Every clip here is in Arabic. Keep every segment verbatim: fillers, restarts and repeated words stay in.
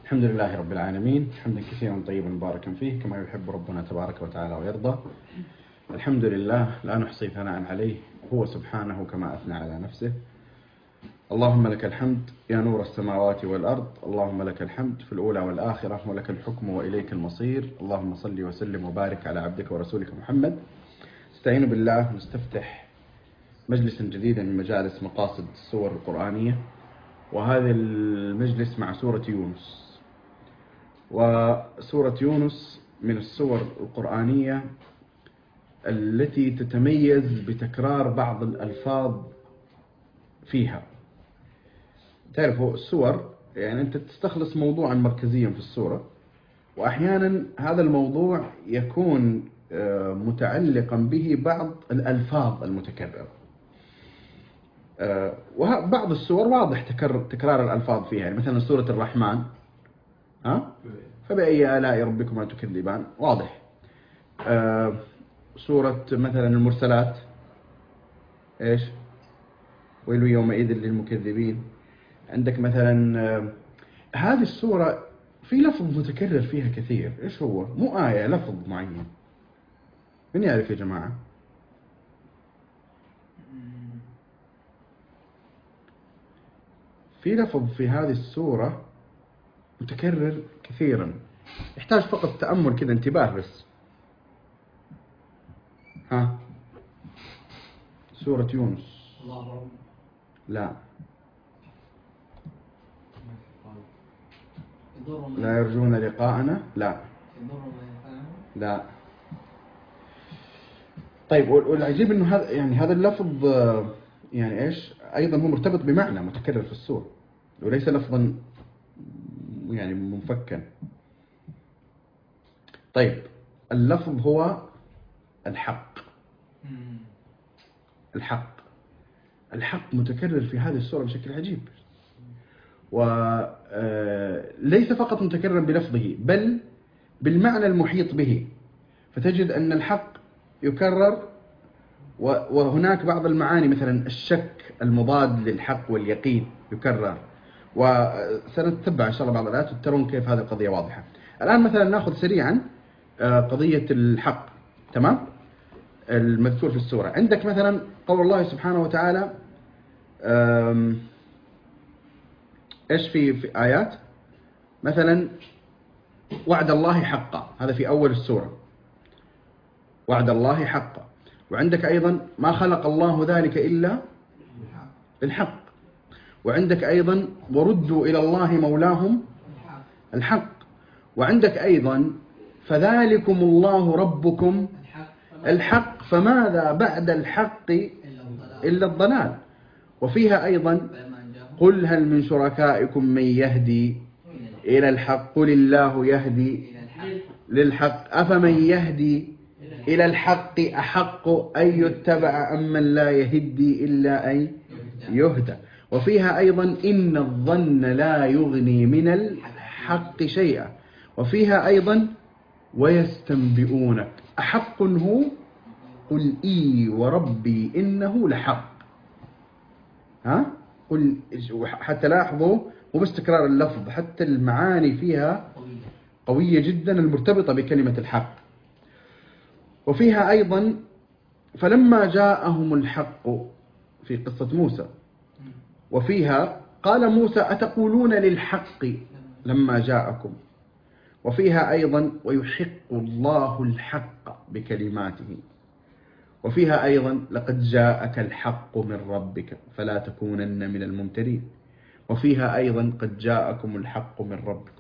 الحمد لله رب العالمين، حمدا كثيرا طيبا مباركا فيه كما يحب ربنا تبارك وتعالى ويرضى. الحمد لله لا نحصي ثناء عليه، هو سبحانه كما أثنى على نفسه. اللهم لك الحمد يا نور السماوات والأرض، اللهم لك الحمد في الأولى والآخرة، ولك الحكم وإليك المصير. اللهم صل وسلم وبارك على عبدك ورسولك محمد. استعينوا بالله، نستفتح مجلسا جديدا من مجالس مقاصد السور القرآنية، وهذا المجلس مع سورة يونس. وسورة يونس من السور القرآنية التي تتميز بتكرار بعض الألفاظ فيها. تعرفوا السور يعني أنت تستخلص موضوعا مركزيا في السورة، وأحيانا هذا الموضوع يكون متعلقا به بعض الألفاظ المتكررة. وبعض السور واضح تكرار الألفاظ فيها، يعني مثلا سورة الرحمن، ها فبأي آلاء ربكما تكذبان، واضح. آه سورة مثلا المرسلات، إيش؟ ويل يومئذ للمكذبين. عندك مثلا آه هذه السورة في لفظ متكرر فيها كثير، إيش هو؟ مو آية، لفظ معين. من يعرف يا جماعة؟ في لفظ في هذه السورة متكرر كثيرا، يحتاج فقط تأمل كذا، انتباه بس. ها سورة يونس. لا لا يرجون لقاءنا. لا لا. طيب، والعجيب انه هذا يعني هذا اللفظ يعني ايش ايضا هو مرتبط بمعنى متكرر في السورة، وليس لفظا يعني منفكا. طيب، اللفظ هو الحق. الحق الحق متكرر في هذه السورة بشكل عجيب، وليس فقط متكررا بلفظه بل بالمعنى المحيط به. فتجد أن الحق يكرر، وهناك بعض المعاني مثلا الشك المضاد للحق واليقين يكرر، وسنتبع إن شاء الله بعض الآيات وترون كيف هذه القضية واضحة. الآن مثلا نأخذ سريعا قضية الحق، تمام، المذكور في السورة. عندك مثلا قول الله سبحانه وتعالى، إيش في, في آيات مثلا وعد الله حقا، هذا في أول السورة، وعد الله حقا. وعندك أيضا ما خلق الله ذلك إلا بالحق. وعندك أيضا وردوا إلى الله مولاهم الحق. وعندك أيضا فذلكم الله ربكم الحق فماذا بعد الحق إلا الضلال. وفيها أيضا قل هل من شركائكم من يهدي إلى الحق قل الله يهدي للحق أفمن يهدي إلى الحق أحق أن يتبع أمن لا يهدي إلا أن يهدى. وفيها أيضا إن الظن لا يغني من الحق شيئا. وفيها أيضا ويستنبئونك أحق هو قل إي وربي إنه لحق. ها قل، حتى لاحظوا مو بس تكرار اللفظ، حتى المعاني فيها قوية جدا المرتبطة بكلمة الحق. وفيها أيضا فلما جاءهم الحق في قصة موسى، وفيها قال موسى أتقولون للحق لما جاءكم. وفيها أيضا ويحق الله الحق بكلماته. وفيها أيضا لقد جاءك الحق من ربك فلا تكونن من الممترين. وفيها أيضا قد جاءكم الحق من ربكم.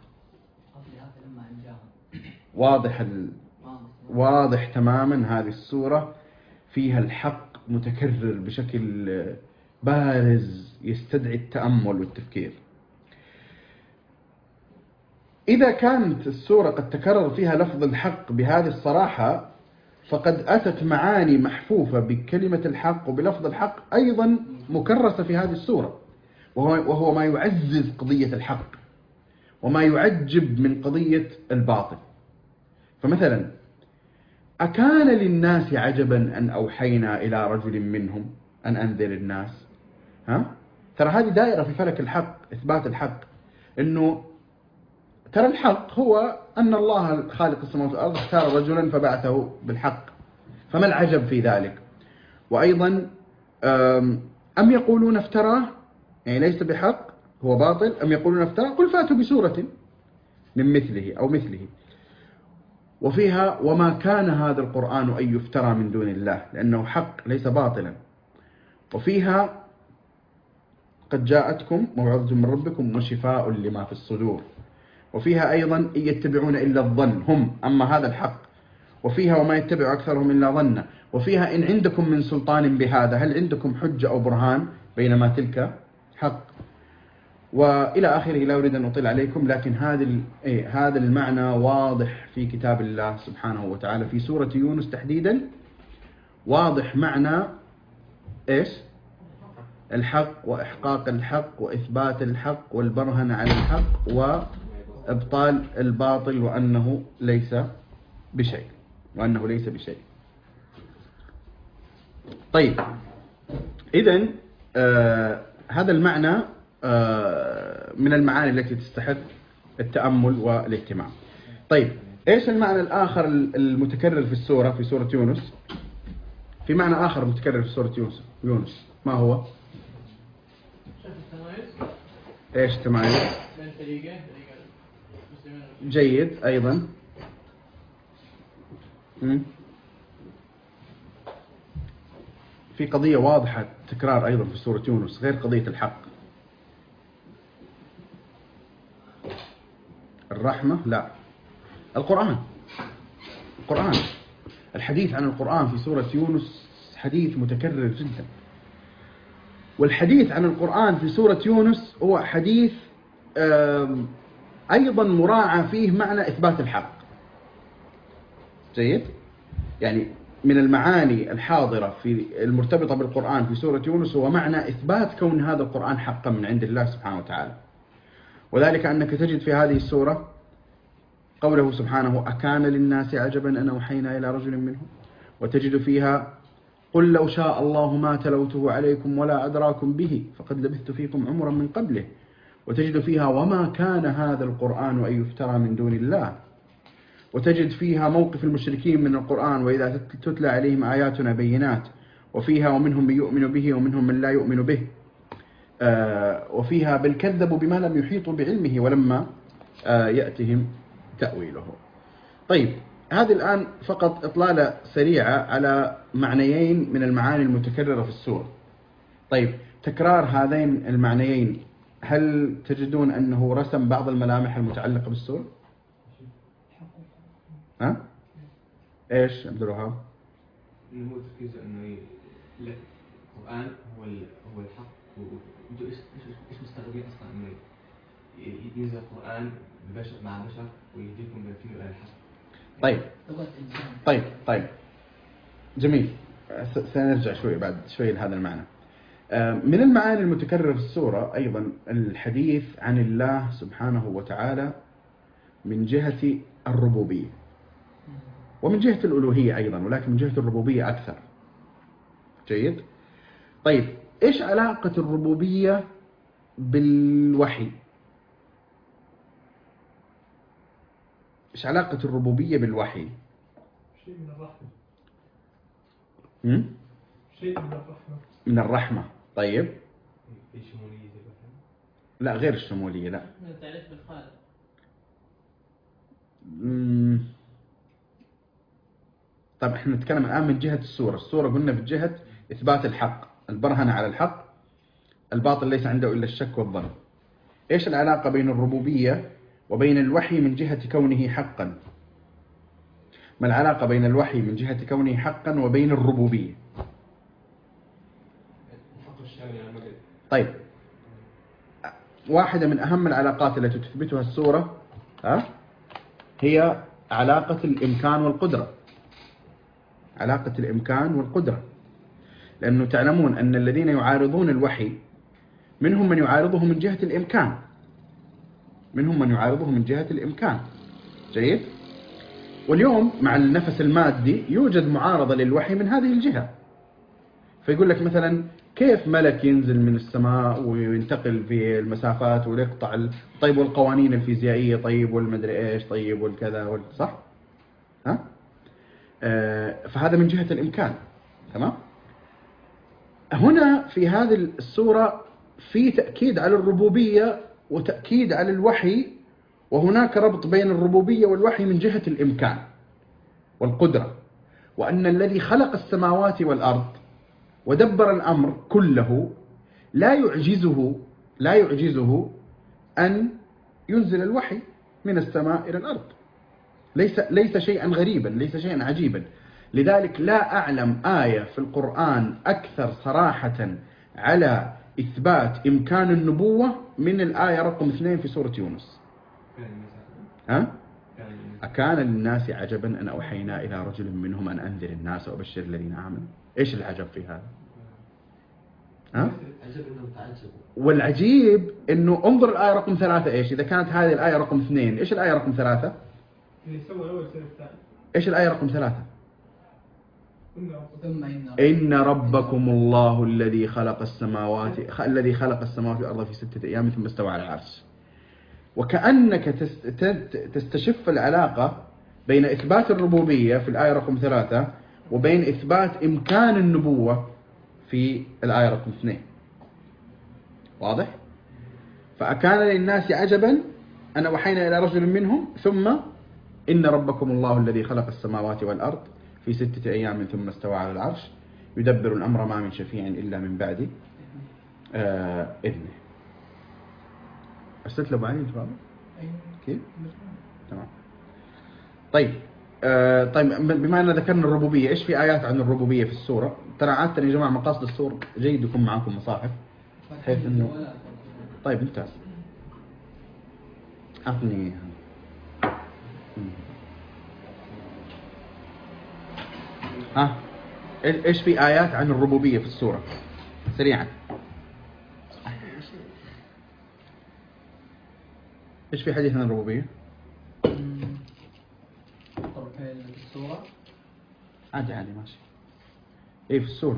واضح ال... واضح تماما. هذه السورة فيها الحق متكرر بشكل بارز يستدعي التأمل والتفكير. إذا كانت السورة قد تكرر فيها لفظ الحق بهذه الصراحة، فقد أتت معاني محفوفة بكلمة الحق وبلفظ الحق أيضا مكرسة في هذه السورة، وهو ما يعزز قضية الحق وما يعجب من قضية الباطل. فمثلا أكان للناس عجبا أن أوحينا إلى رجل منهم أن أنذر الناس. ها ترى هذه دائرة في فلك الحق، إثبات الحق، إنه ترى الحق هو أن الله خالق السماوات والأرض اختار رجلا فبعثه بالحق، فما العجب في ذلك؟ وأيضا أم يقولون افتراه، يعني ليس بحق، هو باطل، أم يقولون افتراه، قل فاتوا بسورة من مثله أو مثله. وفيها وما كان هذا القرآن أن يفترى من دون الله لأنه حق ليس باطلا. وفيها قد جاءتكم موعظة من ربكم وشفاء لما في الصدور. وفيها أيضا إن يتبعون إلا الظن هم، أما هذا الحق. وفيها وما يتبع أكثرهم إلا ظنا. وفيها إن عندكم من سلطان بهذا، هل عندكم حجة أو برهان، بينما تلك حق. وإلى آخره، لا أريد أن أطيل عليكم، لكن هذا إيه هذا المعنى واضح في كتاب الله سبحانه وتعالى في سورة يونس تحديدا. واضح معنى إيش؟ الحق وإحقاق الحق وإثبات الحق والبرهن على الحق وإبطال الباطل وأنه ليس بشيء وأنه ليس بشيء. طيب، إذن آه هذا المعنى آه من المعاني التي تستحق التأمل والاهتمام. طيب، إيش المعنى الآخر المتكرر في السورة في سورة يونس؟ في معنى آخر متكرر في سورة يونس يونس ما هو؟ إيش التمايز؟ جيد. أيضا في قضية واضحة تكرار أيضا في سورة يونس غير قضية الحق. الرحمة؟ لا، القرآن. القرآن، الحديث عن القرآن في سورة يونس حديث متكرر جدا. والحديث عن القرآن في سورة يونس هو حديث أيضا مراعى فيه معنى إثبات الحق. جيد؟ يعني من المعاني الحاضرة في المرتبطة بالقرآن في سورة يونس هو معنى إثبات كون هذا القرآن حقا من عند الله سبحانه وتعالى. وذلك أنك تجد في هذه السورة قوله سبحانه: أكان للناس عجبا أن أوحينا إلى رجل منهم. وتجد فيها: قل لو شاء الله ما تلوته عليكم ولا أدراكم به فقد لبثت فيكم عمرا من قبله. وتجد فيها: وما كان هذا القرآن أن يفترى من دون الله. وتجد فيها موقف المشركين من القرآن: وإذا تتلى عليهم آياتنا بينات. وفيها: ومنهم من يؤمن به ومنهم من لا يؤمن به. آه وفيها: بل كذبوا بما لم يحيطوا بعلمه ولما آه يأتهم تأويله. طيب، هذه الآن فقط إطلالة سريعة على معنيين من المعاني المتكررة في السورة. طيب، تكرار هذين المعنيين هل تجدون أنه رسم بعض الملامح المتعلقة بالسورة؟ ها؟ إيش عبد الوهاب؟ إنه هو تركيزه إنه لا القرآن هو هو الحق، وأنتوا إيش إيش مستغربين أصلاً إنه ينزل القرآن ببشر مع بشر ويهديكم فيه إلى الحق. طيب طيب طيب جميل. سنرجع شوي بعد شوي لهذا المعنى. من المعاني المتكررة في السورة أيضا الحديث عن الله سبحانه وتعالى من جهة الربوبية ومن جهة الألوهية أيضا، ولكن من جهة الربوبية أكثر. جيد؟ طيب، إيش علاقة الربوبية بالوحي؟ إيش علاقة الربوبية بالوحي؟ شيء من الرحمة. هم؟ شيء من الرحمة. من الرحمة. طيب. في شمولية الوحي؟ لا، غير الشمولية، لا. من التعريف بالخالق. امم طيب، احنا نتكلم الآن من جهة السورة. السورة قلنا في جهة إثبات الحق، البرهنة على الحق، الباطل ليس عنده إلا الشك والظن. إيش العلاقة بين الربوبية وبين الوحي من جهة كونه حقا؟ ما العلاقة بين الوحي من جهة كونه حقا وبين الربوبية؟ طيب، واحدة من أهم العلاقات التي تثبتها السورة ها هي علاقة الإمكان والقدرة. علاقة الإمكان والقدرة، لأنه تعلمون أن الذين يعارضون الوحي منهم من يعارضه من جهة الإمكان منهم من يعارضه من جهة الإمكان. جيد؟ واليوم مع النفس المادي يوجد معارضة للوحي من هذه الجهة. فيقول لك مثلا كيف ملك ينزل من السماء وينتقل في المسافات ويقطع ال... طيب والقوانين الفيزيائية، طيب والمدري إيش، طيب والكذا وال... صح؟ ها؟ آه فهذا من جهة الإمكان. تمام؟ هنا في هذه السورة في تأكيد على الربوبية وتأكيد على الوحي، وهناك ربط بين الربوبية والوحي من جهة الإمكان والقدرة، وأن الذي خلق السماوات والأرض ودبر الأمر كله لا يعجزه لا يعجزه أن ينزل الوحي من السماء إلى الأرض. ليس ليس شيئا غريبا، ليس شيئا عجيبا. لذلك لا أعلم آية في القرآن أكثر صراحة على إثبات إمكان النبوة من الآية رقم اثنين في سورة يونس. ها؟ أكان للناس عجبا أن أوحينا إلى رجل منهم أن أنذر الناس وأبشر الذين آمنوا. إيش العجب في هذا؟ ها؟ والعجيب إنه انظر الآية رقم ثلاثة إيش؟ إذا كانت هذه الآية رقم اثنين، إيش الآية رقم ثلاثة؟ إيش الآية رقم ثلاثة؟ إن ربكم الله الذي خلق السماوات الذي خلق السماوات والأرض في ستة أيام ثم استوى على العرش. وكأنك تستشف العلاقة بين إثبات الربوبية في الآية رقم ثلاثة وبين إثبات إمكان النبوة في الآية رقم اثنين. واضح؟ فأكان للناس عجبا أن وحينا إلى رجل منهم ثم إن ربكم الله الذي خلق السماوات والأرض في ستة أيام ثم استوى على العرش يدبر الأمر ما من شفيع إلا من بعد آه إذنه. أرسلت له بعدين جوابه؟ كيف؟ تمام. طيب آه طيب بما أن ذكرنا الربوبية، إيش في آيات عن الربوبية في السورة؟ ترى عادة يا جماعة مقاصد السورة جيد يكون معكم مصاحف بحيث إنه طيب ممتاز. أعطني ها إيش في آيات عن الربوبية في السورة سريعا؟ إيش في حديث عن الربوبية؟ في السورة عادي عادي ماشي. إيه في السورة؟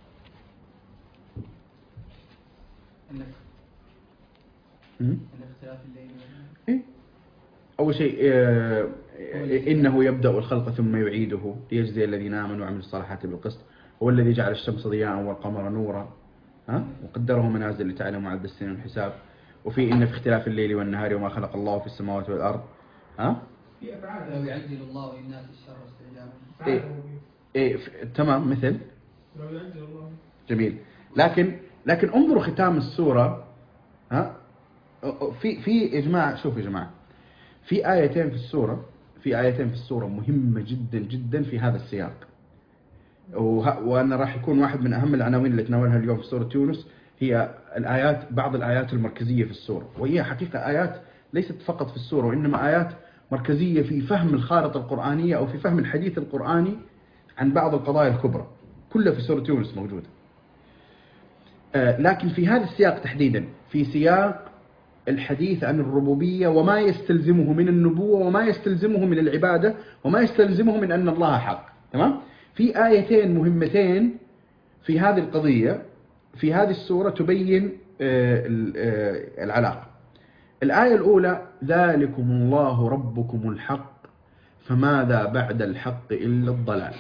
الاختلاف الليل. إيه؟ أول شيء آه إنه يبدأ الخلق ثم يعيده ليجزي الذين آمنوا وعملوا الصالحات بالقسط. هو الذي جعل الشمس ضياء والقمر نورا ها وقدره منازل لتعلموا عدد السنين والحساب. وفي إن في اختلاف الليل والنهار وما خلق الله في السماوات والأرض. ها؟ في أفعال. لو يعجل الله للناس الشر استعجالا. إيه إيه تمام مثل. لو يعجل الله. جميل. لكن لكن انظروا ختام السورة. ها؟ في في يا جماعة شوفوا يا جماعة. في آيتين في السورة في آيتين في السورة مهمة جدا جدا في هذا السياق. وأنا راح يكون واحد من أهم العناوين اللي تناولها اليوم في سورة يونس هي الآيات بعض الآيات المركزية في السورة، وهي حقيقة آيات ليست فقط في السورة وإنما آيات مركزية في فهم الخارطة القرآنية أو في فهم الحديث القرآني عن بعض القضايا الكبرى، كلها في سورة يونس موجودة. آه لكن في هذا السياق تحديدا، في سياق الحديث عن الربوبية وما يستلزمه من النبوة وما يستلزمه من العبادة وما يستلزمه من أن الله حق. تمام؟ في آيتين مهمتين في هذه القضية في هذه السورة تبين العلاقة. الآية الأولى ذلكم الله ربكم الحق فماذا بعد الحق إلا الضلال.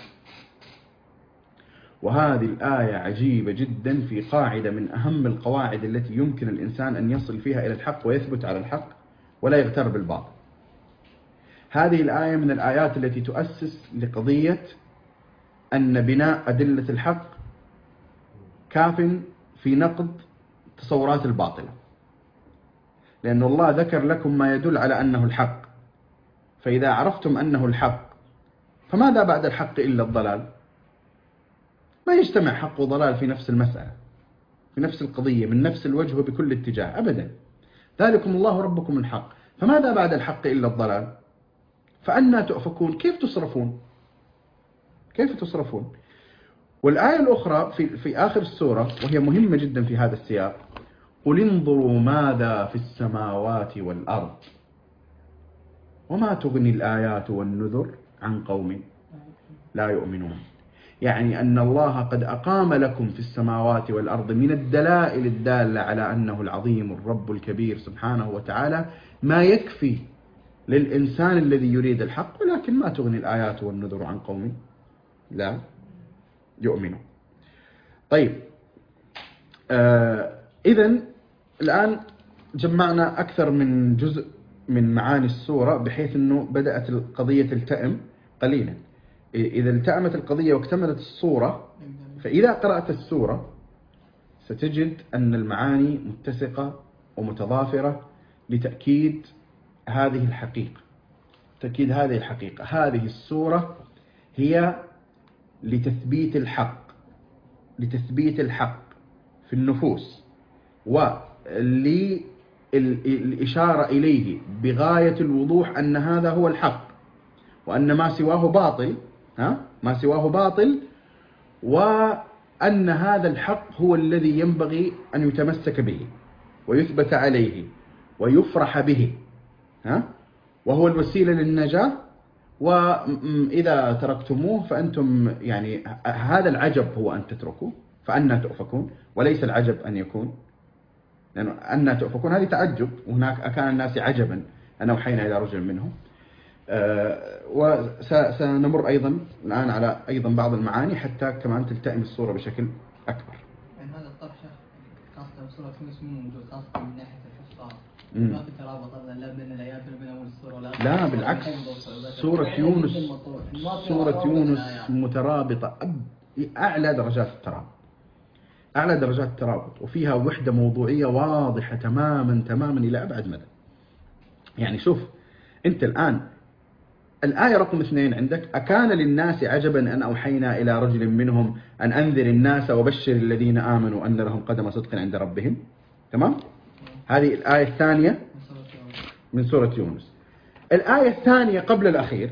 وهذه الآية عجيبة جدا في قاعدة من أهم القواعد التي يمكن الإنسان أن يصل فيها إلى الحق ويثبت على الحق ولا يغتر بالباطل. هذه الآية من الآيات التي تؤسس لقضية أن بناء أدلة الحق كاف في نقد تصورات الباطلة، لأن الله ذكر لكم ما يدل على أنه الحق، فإذا عرفتم أنه الحق فماذا بعد الحق إلا الضلال؟ ما يجتمع حق وضلال في نفس المسألة في نفس القضية من نفس الوجه وبكل اتجاه أبدا. ذلكم الله ربكم الحق فماذا بعد الحق إلا الضلال؟ فأنا تؤفكون؟ كيف تصرفون؟ كيف تصرفون؟ والآية الأخرى في, في آخر السورة وهي مهمة جدا في هذا السياق، قل انظروا ماذا في السماوات والأرض وما تغني الآيات والنذر عن قوم لا يؤمنون. يعني أن الله قد أقام لكم في السماوات والأرض من الدلائل الدالة على أنه العظيم الرب الكبير سبحانه وتعالى ما يكفي للإنسان الذي يريد الحق، ولكن ما تغني الآيات والنذر عن قوم لا يؤمنون. طيب، آه إذن الآن جمعنا أكثر من جزء من معاني السورة، بحيث أنه بدأت القضية تلتئم قليلا. إذا التأمت القضية واكتملت الصورة، فإذا قرأت السورة ستجد أن المعاني متسقة ومتضافرة لتأكيد هذه الحقيقة. تأكيد هذه الحقيقة، هذه السورة هي لتثبيت الحق، لتثبيت الحق في النفوس، وللإشارة إليه بغاية الوضوح أن هذا هو الحق، وأن ما سواه باطل، ها ما سواه باطل، وأن هذا الحق هو الذي ينبغي أن يتمسك به ويثبت عليه ويفرح به، ها وهو الوسيلة للنجاة. وإذا تركتموه فأنتم يعني هذا العجب هو أن تتركوه، فأنا تؤفكون، وليس العجب أن يكون، لأنه أنا تؤفكون هذه تعجب، وهناك أكان الناس عجبا أن أوحينا إلى رجل منهم. أه وسنمر أيضا الآن على أيضا بعض المعاني حتى كمان تلتئم الصورة بشكل أكبر. يعني هذا الطرح خاصة بصورة يونس مو موجود، خاصة من ناحية الحفاظ، ما في ترابط لا بين الآيات ولا بين أول السورة ولا لا بالعكس، سورة يونس سورة يونس مترابطة أعلى درجات الترابط، أعلى درجات الترابط، وفيها وحدة موضوعية واضحة تماما تماما إلى أبعد مدى. يعني شوف أنت الآن الآية رقم اثنين عندك: أكان للناس عجبا أن أوحينا إلى رجل منهم أن أنذر الناس وبشر الذين آمنوا أن لهم قدم صدق عند ربهم. تمام؟ هذه الآية الثانية من سورة يونس. الآية الثانية قبل الأخير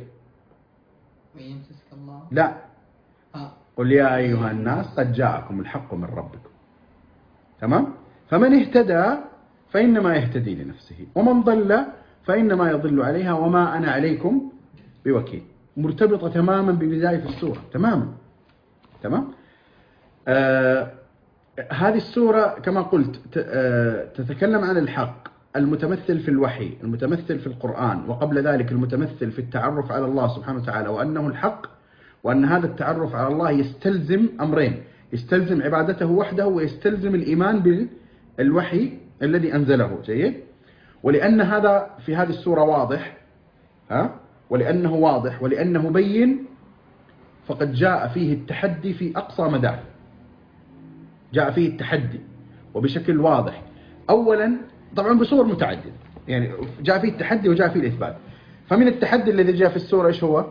لا، قل يا أيها الناس قد جاءكم الحق من ربكم. تمام؟ فمن اهتدى فإنما يهتدي لنفسه، ومن ضل فإنما يضل عليها وما أنا عليكم بوكيل. مرتبطة تماما ببداية السورة تماما. تمام؟ آه هذه السورة كما قلت آه تتكلم عن الحق المتمثل في الوحي، المتمثل في القرآن، وقبل ذلك المتمثل في التعرف على الله سبحانه وتعالى وأنه الحق، وأن هذا التعرف على الله يستلزم أمرين: يستلزم عبادته وحده، ويستلزم الإيمان بالوحي الذي أنزله. جيد؟ ولأن هذا في هذه السورة واضح، ها ولأنه واضح ولأنه بين، فقد جاء فيه التحدي في أقصى مدى. جاء فيه التحدي وبشكل واضح. أولا طبعا بصور متعددة، يعني جاء فيه التحدي وجاء فيه الإثبات. فمن التحدي الذي جاء في السورة إيش هو؟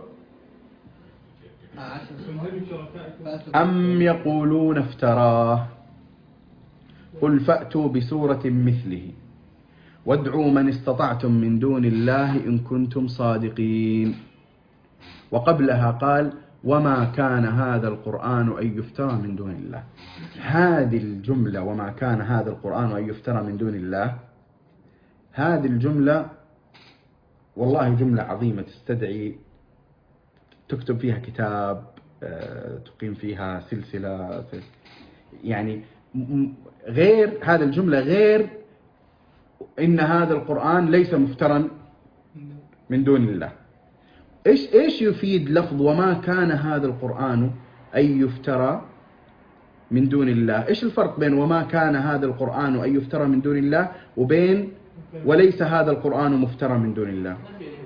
أم يقولون افتراه قل فأتوا بسورة مثله وادعوا من استطعتم من دون الله إن كنتم صادقين. وقبلها قال وما كان هذا القرآن أن يفترى من دون الله. هذه الجملة وما كان هذا القرآن أن يفترى من دون الله، هذه الجملة والله جملة عظيمة تستدعي تكتب فيها كتاب، تقيم فيها سلسلة. يعني غير هذا الجملة غير إن هذا القرآن ليس مفترا من دون الله. إيش إيش يفيد لفظ وما كان هذا القرآن أن يفترى من دون الله؟ إيش الفرق بين وما كان هذا القرآن أن يفترى من دون الله وبين وليس هذا القرآن مفترى من دون الله؟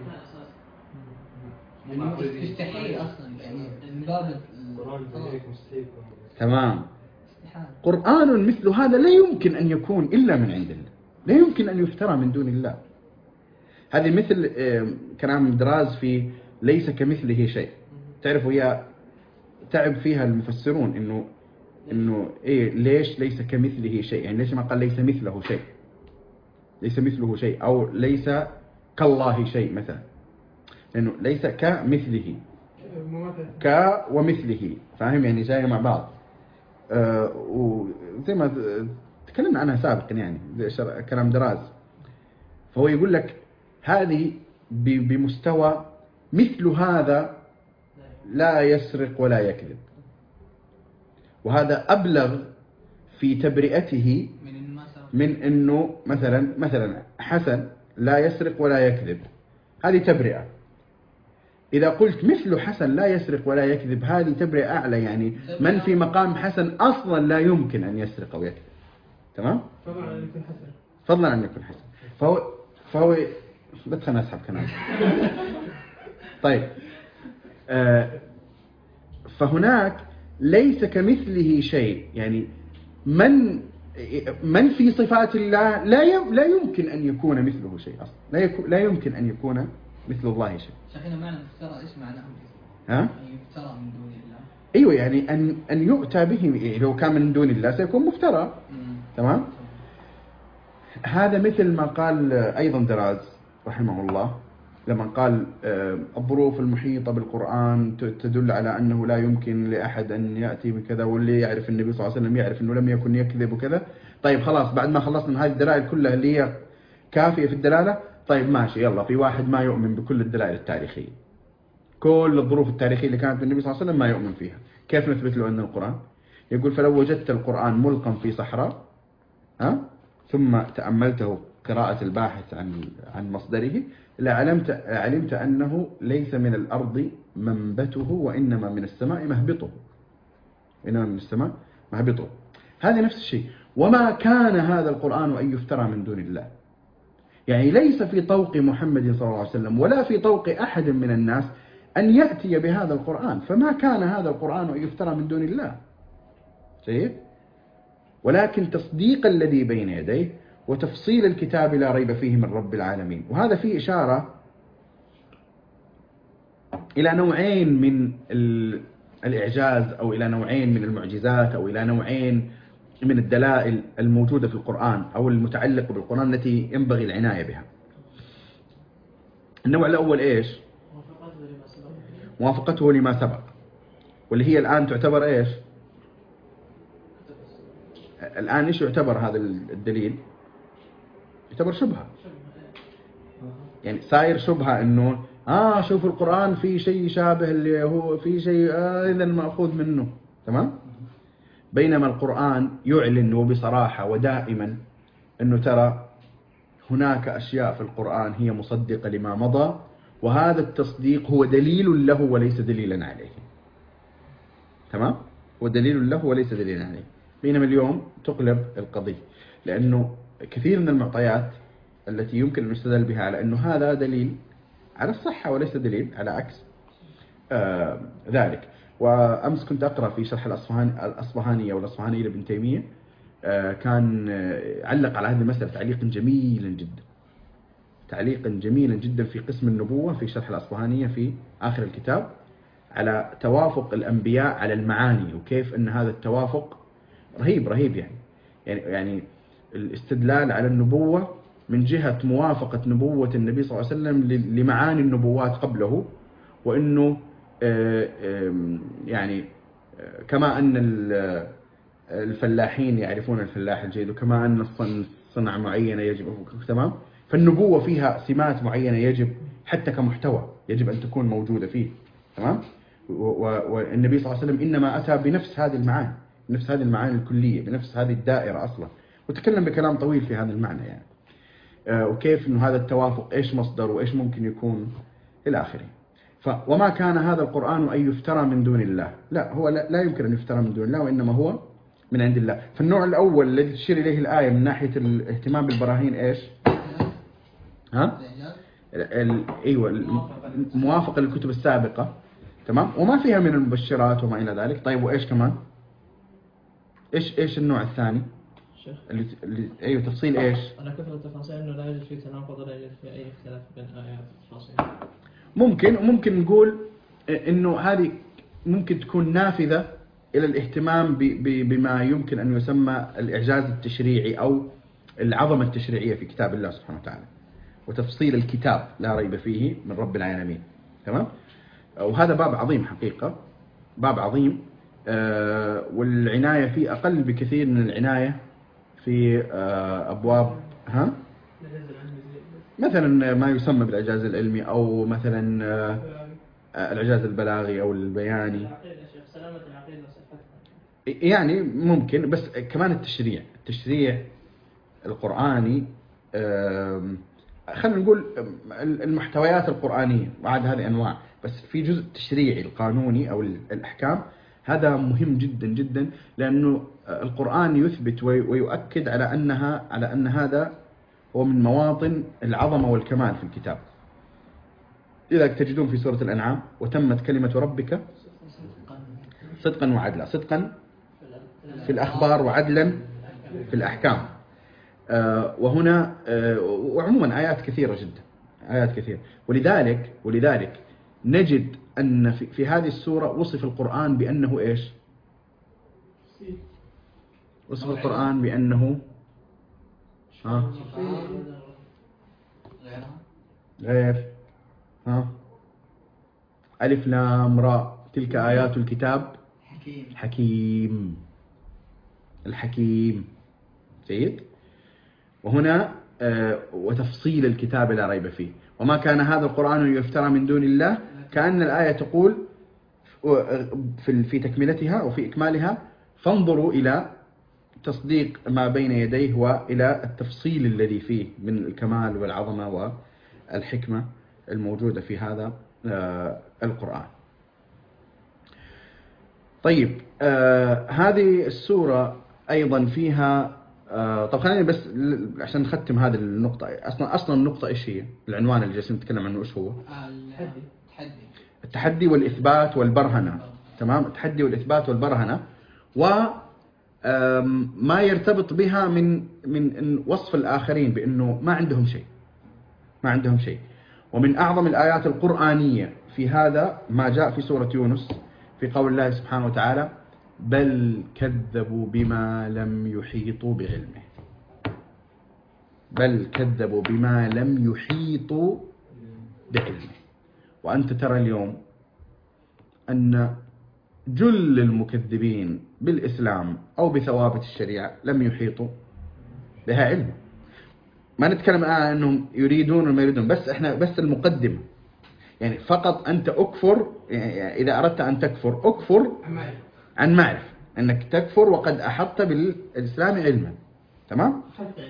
مستحيل أصلا، يعني من باب تمام. قرآن مثل هذا لا يمكن أن يكون إلا من عند الله، لا يمكن أن يفترى من دون الله. هذه مثل كلام دراز في ليس كمثله شيء. تعرفوا هي تعب فيها المفسرون إنه إنه إيه ليش ليس كمثله شيء، يعني ليش ما قال ليس مثله شيء، ليس مثله شيء أو ليس كالله شيء مثلا، لأنه ليس كمثله ك ومثله، فاهم يعني جاية مع بعض. آه وزي ما تكلمنا عنها سابقا يعني كلام دراز. فهو يقول لك هذه بمستوى مثل هذا لا يسرق ولا يكذب، وهذا أبلغ في تبرئته من إن ما سرق. من أنه مثلا مثلا حسن لا يسرق ولا يكذب، هذه تبرئة. إذا قلت مثل حسن لا يسرق ولا يكذب، هذه تبرئة أعلى، يعني من في مقام حسن أصلا لا يمكن أن يسرق أو يكذب. تمام؟ فضلا أن يكون حسن. فضلا أن يكون حسن. فهو فهو بدخل أسحب كلام. طيب آه فهناك ليس كمثله شيء، يعني من من في صفات الله لا لا يمكن أن يكون مثله شيء أصلا، لا يكون لا يمكن أن يكون مثل الله شيء. شيخنا معنى افترى إيش معناه؟ ها؟ يعني افترى من دون الله. أيوة، يعني أن أن يؤتى به، لو كان من دون الله سيكون مفترى. تمام؟ هذا مثل ما قال أيضا دراز رحمه الله لما قال الظروف المحيطة بالقرآن تدل على أنه لا يمكن لأحد أن يأتي بكذا، واللي يعرف النبي صلى الله عليه وسلم يعرف أنه لم يكن يكذب وكذا. طيب خلاص، بعد ما خلصنا من هذه الدلائل كلها اللي هي كافية في الدلالة، طيب ماشي، يلا في واحد ما يؤمن بكل الدلائل التاريخية، كل الظروف التاريخية اللي كانت بالنبي صلى الله عليه وسلم ما يؤمن فيها، كيف نثبت له أن القرآن؟ يقول فلو وجدت القرآن ملقا في صحراء ها ثم تأملته قراءة الباحث عن عن مصدره لعلمت علمت أنه ليس من الأرض منبته وإنما من السماء مهبطه، إنما من السماء مهبطه. هذا نفس الشيء. وما كان هذا القرآن أن يفترى من دون الله، يعني ليس في طوق محمد صلى الله عليه وسلم ولا في طوق أحد من الناس أن يأتي بهذا القرآن، فما كان هذا القرآن أن يفترى من دون الله شيء، ولكن تصديق الذي بين يديه وتفصيل الكتاب لا ريب فيه من رب العالمين. وهذا فيه إشارة إلى نوعين من الإعجاز أو إلى نوعين من المعجزات أو إلى نوعين من الدلائل الموجودة في القرآن أو المتعلقة بالقرآن التي ينبغي العناية بها. النوع الأول إيش؟ موافقته لما سبق، واللي هي الآن تعتبر إيش؟ الآن إيش يعتبر هذا الدليل؟ يعتبر شبهة، يعني صاير شبهة إنه آه شوف القرآن في شيء شابه اللي هو في شيء آه إذا مأخوذ منه. تمام؟ بينما القرآن يعلن وبصراحة ودائما أنه ترى هناك أشياء في القرآن هي مصدقة لما مضى، وهذا التصديق هو دليل له وليس دليلا عليه. تمام؟ هو دليل له وليس دليلا عليه. بينما اليوم تقلب القضية، لأنه كثير من المعطيات التي يمكن أن يستدل بها على أنه هذا دليل على الصحة وليس دليل على عكس آه ذلك. وأمس كنت أقرأ في شرح الأصفهاني الأصفهانية والأصفهانية لابن تيمية، آه كان آه علق على هذه المسألة تعليقا جميلا جدا، تعليقا جميلا جدا في قسم النبوة في شرح الأصفهانية في آخر الكتاب، على توافق الأنبياء على المعاني، وكيف أن هذا التوافق رهيب رهيب يعني يعني يعني الاستدلال على النبوة من جهة موافقة نبوة النبي صلى الله عليه وسلم لمعاني النبوات قبله، وأنه يعني كما أن الفلاحين يعرفون الفلاح الجيد، وكما أن الصنعة معينة يجب، تمام، فالنبوة فيها سمات معينة يجب حتى كمحتوى يجب أن تكون موجودة فيه. تمام؟ والنبي صلى الله عليه وسلم إنما أتى بنفس هذه المعاني، بنفس هذه المعاني الكلية، بنفس هذه الدائرة أصلا، وتكلم بكلام طويل في هذا المعنى يعني، وكيف إنه هذا التوافق إيش مصدر وإيش ممكن يكون إلى آخره. ف وما كان هذا القرآن أن يفترى من دون الله، لا، هو لا, لا يمكن أن يفترى من دون الله، وإنما هو من عند الله. فالنوع الأول الذي تشير إليه الآية من ناحية الاهتمام بالبراهين إيش؟ ها؟ ال... أيوة، الموافقة للكتب السابقة، تمام، وما فيها من المبشرات وما إلى ذلك. طيب وإيش كمان؟ إيش إيش النوع الثاني؟ اللي, اللي أيوة تفصيل إيش؟ أنا كثرة التفاصيل إنه لا يوجد فيه تناقض ولا يوجد فيه أي اختلاف بين آيات التفاصيل. ممكن وممكن نقول إنه هذه ممكن تكون نافذة إلى الاهتمام ب... ب... بما يمكن أن يسمى الإعجاز التشريعي أو العظمة التشريعية في كتاب الله سبحانه وتعالى، وتفصيل الكتاب لا ريب فيه من رب العالمين. تمام؟ وهذا باب عظيم حقيقة، باب عظيم، آه والعناية فيه أقل بكثير من العناية في آه أبواب ها مثلا ما يسمى بالإعجاز العلمي، أو مثلا آه الإعجاز البلاغي أو البياني. سلامة العقيدة وصحتها. يعني ممكن، بس كمان التشريع التشريع القرآني، خلينا نقول المحتويات القرآنية بعد هذه أنواع، بس في جزء تشريعي القانوني أو الأحكام، هذا مهم جدا جدا، لأنه القرآن يثبت ويؤكد على أنها على أن هذا هو من مواطن العظمة والكمال في الكتاب. لذلك تجدون في سورة الأنعام: وتمت كلمة ربك صدقا وعدلا، صدقا في الأخبار وعدلا في الأحكام. آه وهنا آه وعموما آيات كثيرة جدا، آيات كثيرة. ولذلك ولذلك نجد أن في, في هذه السورة وصف القرآن بأنه إيش؟ وصف القرآن بأنه ها غير ها ألف لام راء تلك آيات الكتاب حكيم حكيم الحكيم. جيد. وهنا آه وتفصيل الكتاب لا ريب فيه وما كان هذا القرآن يفترى من دون الله، كأن الآية تقول في في تكملتها وفي إكمالها: فانظروا إلى تصديق ما بين يديه وإلى التفصيل الذي فيه من الكمال والعظمة والحكمة الموجودة في هذا آه القرآن. طيب، آه هذه السورة أيضا فيها آه طب خلينا بس عشان نختم هذه النقطة. أصلا أصلا النقطة إيش هي؟ العنوان اللي جالسين نتكلم عنه إيش هو؟ التحدي التحدي والإثبات والبرهنة. تمام، التحدي والإثبات والبرهنة، وما يرتبط بها من من وصف الآخرين بأنه ما عندهم شيء، ما عندهم شيء. ومن أعظم الآيات القرآنية في هذا ما جاء في سورة يونس في قول الله سبحانه وتعالى: بل كذبوا بما لم يحيطوا بعلمه. بل كذبوا بما لم يحيطوا بعلمه. وأنت ترى اليوم أن جل المكذبين بالإسلام أو بثوابت الشريعة لم يحيطوا بها علم. ما نتكلم الآن عن أنهم يريدون وما يريدون، بس إحنا بس المقدمة. يعني فقط أنت أكفر، يعني إذا أردت أن تكفر أكفر عن معرفة، أنك تكفر وقد أحطت بالإسلام علما. تمام؟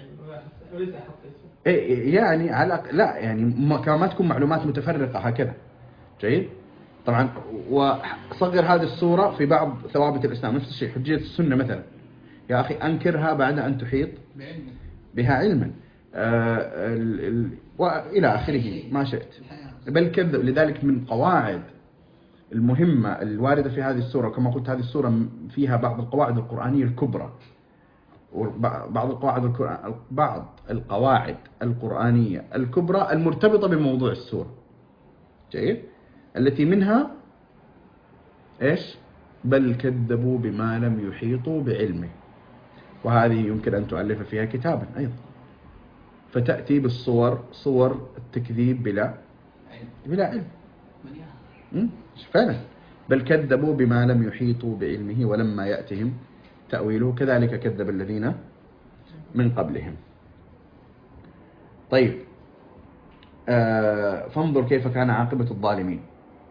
يعني على لا يعني كما ما تكون معلومات متفرقة هكذا. جيد. طبعا وصغر هذه الصورة في بعض ثوابت الإسلام، نفس الشيء حجية السنة مثلا، يا أخي أنكرها بعد أن تحيط بها علما، آه ال ال وإلى آخره ما شئت. بل كذب. لذلك من قواعد المهمة الواردة في هذه السورة، كما قلت هذه السورة فيها بعض القواعد القرآنية الكبرى، وبعض القواعد القرآن بعض القواعد القرآنية الكبرى المرتبطة بموضوع السورة. جيد. التي منها إيش؟ بل كذبوا بما لم يحيطوا بعلمه. وهذه يمكن أن تؤلف فيها كتابا أيضا، فتأتي بالصور، صور التكذيب بلا بلا علم. فعلا. بل كذبوا بما لم يحيطوا بعلمه ولما يأتهم تأويله كذلك كذب الذين من قبلهم. طيب، آه فانظر كيف كان عاقبة الظالمين.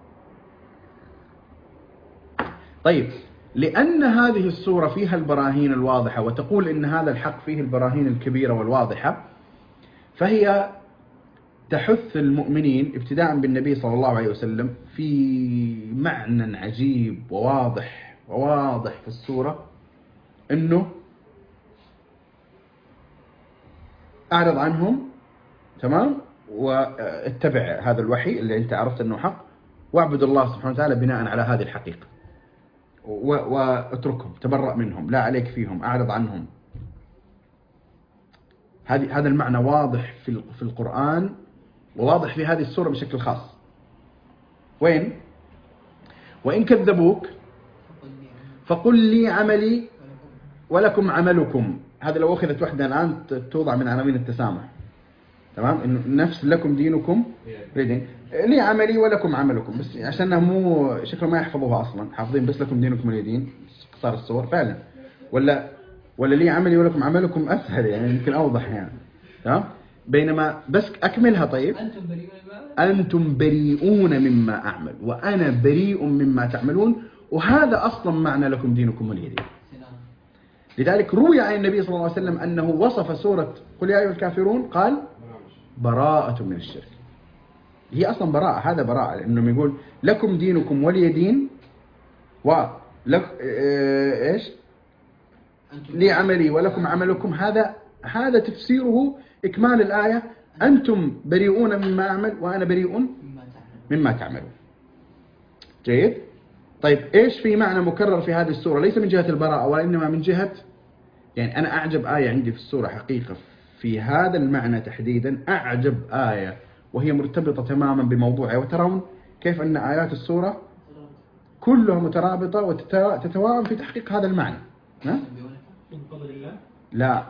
طيب، لأن هذه السورة فيها البراهين الواضحة، وتقول إن هذا الحق فيه البراهين الكبيرة والواضحة، فهي تحث المؤمنين ابتداء بالنبي صلى الله عليه وسلم في معنى عجيب وواضح وواضح في السورة، إنه أعرض عنهم، تمام، واتبع هذا الوحي اللي أنت عرفت أنه حق، واعبد الله سبحانه وتعالى بناء على هذه الحقيقة، واتركهم، تبرأ منهم، لا عليك فيهم، أعرض عنهم. هذه هذا المعنى واضح في في القرآن، وواضح في هذه السورة بشكل خاص. وين؟ وإن كذبوك فقل لي عملي ولكم عملكم. هذا لو أخذت وحدة الآن توضع من عناوين التسامح. تمام؟ إنه نفس لكم دينكم ريدين، لي عملي ولكم عملكم، بس عشان مو شكله ما يحفظوها أصلا، حافظين بس لكم دينكم اليدين اختصار الصور فعلا. ولا ولا لي عملي ولكم عملكم أسهل، يعني يمكن أوضح يعني. تمام؟ بينما بس أكملها. طيب، أنتم بريئون أنتم بريئون مما أعمل وأنا بريء مما تعملون، وهذا أصلا معنى لكم دينكم ولي دين. لذلك روي عن النبي صلى الله عليه وسلم أنه وصف سورة قل يا أيها الكافرون قال براءة من الشرك. هي أصلا براءة، هذا براءة، لأنه يقول لكم دينكم ولي دين ولك إيش لي عملي ولكم عملكم. هذا هذا تفسيره إكمال الآية أنتم بريئون مما أعمل وأنا بريء مما تعملون. جيد. طيب إيش في معنى مكرر في هذه السورة ليس من جهة البراءة وإنما من جهة، يعني أنا أعجب آية عندي في السورة حقيقة في هذا المعنى تحديدا، أعجب آية وهي مرتبطة تماما بموضوعها. وترون كيف أن آيات السورة كلها مترابطة وتتوائم في تحقيق هذا المعنى. ها؟ من فضل الله. لا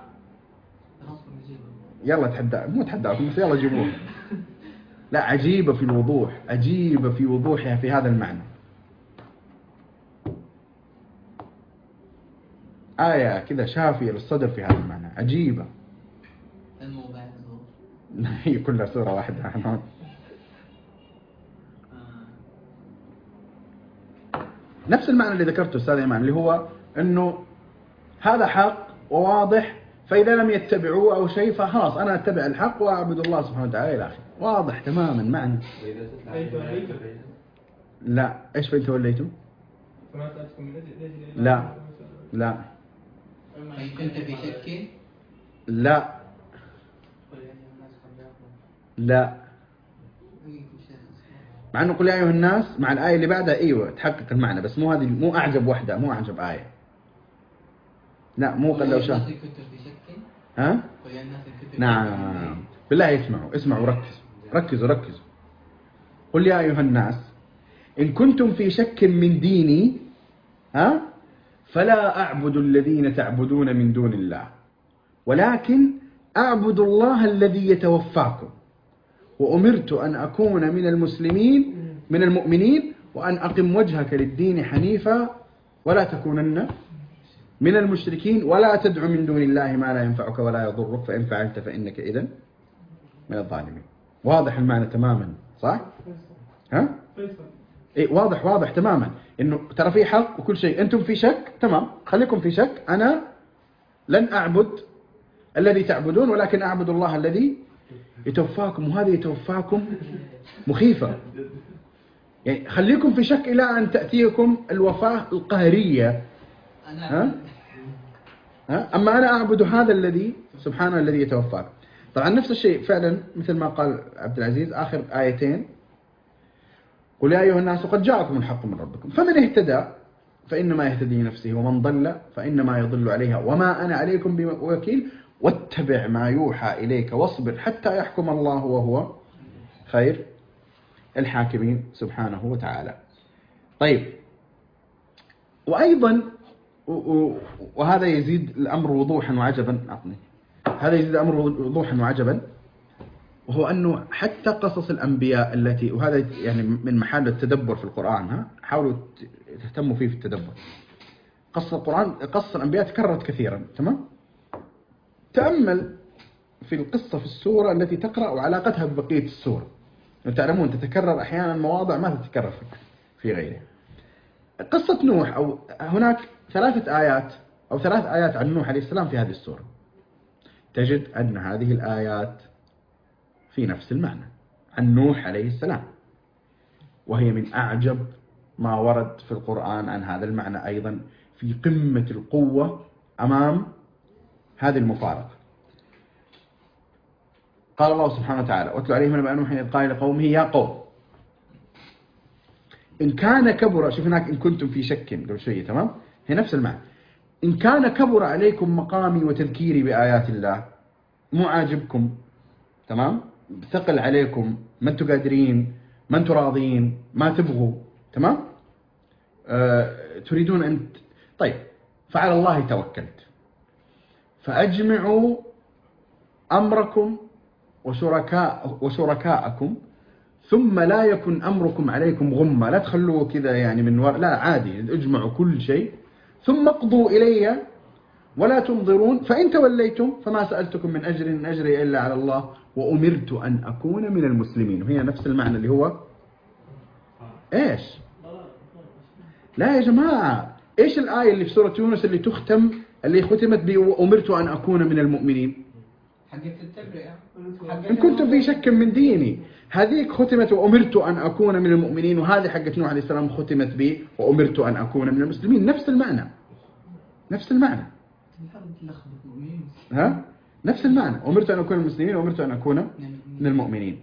يلا تحدى مو تحداكم بس يلا جيبوه. لا عجيبة في الوضوح، عجيبة في وضوحها في هذا المعنى. آية كذا شافية للصدر في هذا المعنى، عجيبة. هي كلها سورة واحدة. نفس المعنى اللي ذكرته أستاذ إيمان، اللي هو أنه هذا حق وواضح، فإذا لم يتبعوه أو شيء فخلاص أنا أتبع الحق وأعبد الله سبحانه وتعالى إلى آخره. واضح تماما معنى. لا إيش فإن توليتم؟ لا لا إن كنت في شك لا لا مع أنه قل يا أيها الناس مع الآية اللي بعدها أيوة تحقق المعنى، بس مو هذه مو أعجب وحدة، مو أعجب آية. لا مو قل لو شاء. ها؟ نعم بالله اسمعوا اسمعوا ركزوا ركزوا ركزوا. قل يا أيها الناس إن كنتم في شك من ديني ها فلا أعبد الذين تعبدون من دون الله ولكن أعبد الله الذي يتوفاكم وأمرت أن أكون من المسلمين من المؤمنين وأن أقم وجهك للدين حنيفا ولا تكونن من المشركين ولا تدع من دون الله ما لا ينفعك ولا يضرك فإن فعلت فإنك إذن من الظالمين. واضح المعنى تماما صح؟ ها؟ إيه واضح واضح تماما إنه ترى في حق وكل شيء. أنتم في شك تمام خليكم في شك، أنا لن أعبد الذي تعبدون ولكن أعبد الله الذي يتوفاكم. وهذه يتوفاكم مخيفة، يعني خليكم في شك إلى أن تأتيكم الوفاة القهرية. ها؟ ها؟ أما أنا أعبد هذا الذي سبحانه الذي يتوفاك. طبعا نفس الشيء فعلا مثل ما قال عبد العزيز آخر آيتين قل يا أيها الناس قد جاءكم الحق من ربكم فمن اهتدى فإنما يهتدي نفسه ومن ضل فإنما يضل عليها وما أنا عليكم بوكيل واتبع ما يوحى إليك واصبر حتى يحكم الله وهو خير الحاكمين سبحانه وتعالى. طيب وأيضا وهذا يزيد الأمر وضوحا وعجبا أعطني هذا يزيد الأمر وضوحا وعجبا وهو أنه حتى قصص الأنبياء التي وهذا يعني من محل التدبر في القرآن ها حاولوا تهتموا فيه في التدبر. قصة القرآن قصة الأنبياء تكررت كثيرا تمام. تأمل في القصة في السورة التي تقرأ وعلاقتها ببقية السورة. تعلمون تتكرر أحيانا مواضع ما تتكرر في غيرها. قصة نوح أو هناك ثلاثة آيات أو ثلاث آيات عن نوح عليه السلام في هذه السورة. تجد أن هذه الآيات في نفس المعنى عن نوح عليه السلام وهي من أعجب ما ورد في القرآن عن هذا المعنى أيضا في قمة القوة أمام هذه المفارقة. قال الله سبحانه وتعالى واتل عليهم نبأ نوح إذ قال لقومه يا قوم إن كان كبر شوف هناك إن كنتم في شك قبل شوية تمام هي نفس المعنى. إن كان كبر عليكم مقامي وتذكيري بآيات الله مو عاجبكم تمام ثقل عليكم ما انتم قادرين ما انتم راضين ما تبغوا تمام أه، تريدون أن طيب فعلى الله توكلت فأجمعوا أمركم وشركاء وشركاءكم ثم لا يكن أمركم عليكم غمة لا تخلوه كذا يعني من ور... لا عادي اجمعوا كل شيء ثم اقضوا إلي ولا تنظرون فإن توليتم فما سألتكم من أجر إن أجري إلا على الله وأمرت أن أكون من المسلمين. وهي نفس المعنى اللي هو إيش لا يا جماعة إيش الآية اللي في سورة يونس اللي تختم اللي ختمت بي وأمرت أن أكون من المؤمنين. حقت التبرئة. إن كنتم في شك من ديني، هذيك ختمت وأمرت أن أكون من المؤمنين، وهذه حقت نوح عليه السلام ختمت بي وأمرت أن أكون من المسلمين. نفس المعنى، نفس المعنى. ها؟ نفس المعنى، أمرت أن أكون من المسلمين وأمرت أن أكون من المؤمنين.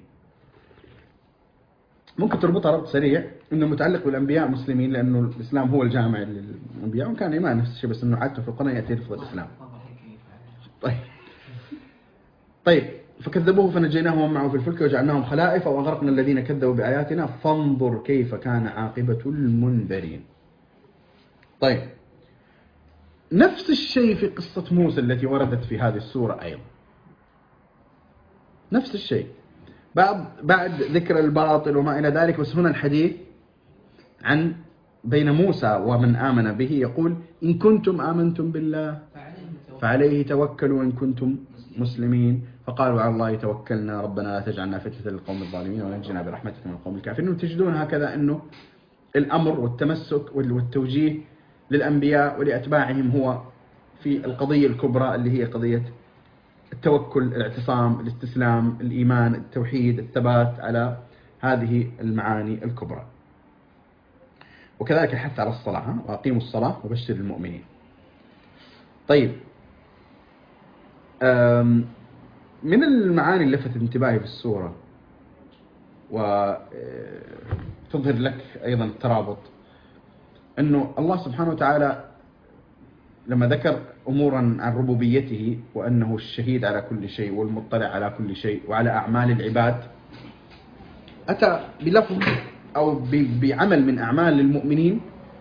ممكن تربطها ربط سريع إنه متعلق بالأنبياء مسلمين، لأنه الإسلام هو الجامع للأنبياء، وكان إيمان نفس الشيء، بس إنه عادته في القرآن يأتي لفظ الإسلام. طيب طيب فكذبوه فنجيناهم ومن معه في الفلك وجعلناهم خلائف وأغرقنا الذين كذبوا بآياتنا فانظر كيف كان عاقبة المنذرين. طيب نفس الشيء في قصة موسى التي وردت في هذه السورة أيضا، نفس الشيء بعد بعد ذكر الباطل وما إلى ذلك، بس هنا الحديث عن بين موسى ومن آمن به، يقول إن كنتم آمنتم بالله فعليه توكلوا إن كنتم مسلمين، فقالوا على الله توكلنا ربنا لا تجعلنا فتنة للقوم الظالمين ونجنا برحمتك من القوم الكافرين. وتجدون هكذا أنه الأمر والتمسك والتوجيه للأنبياء ولأتباعهم هو في القضية الكبرى اللي هي قضية التوكل، الاعتصام، الاستسلام، الإيمان، التوحيد، الثبات على هذه المعاني الكبرى. وكذلك الحث على الصلاة، وأقيموا الصلاة وبشر المؤمنين. طيب من المعاني اللي لفتت انتباهي في السورة وتظهر لك أيضا الترابط، أنه الله سبحانه وتعالى لما ذكر أمورا عن ربوبيته وأنه الشهيد على كل شيء والمطلع على كل شيء وعلى أعمال العباد، أتى بلفظ أو بعمل من أعمال المؤمنين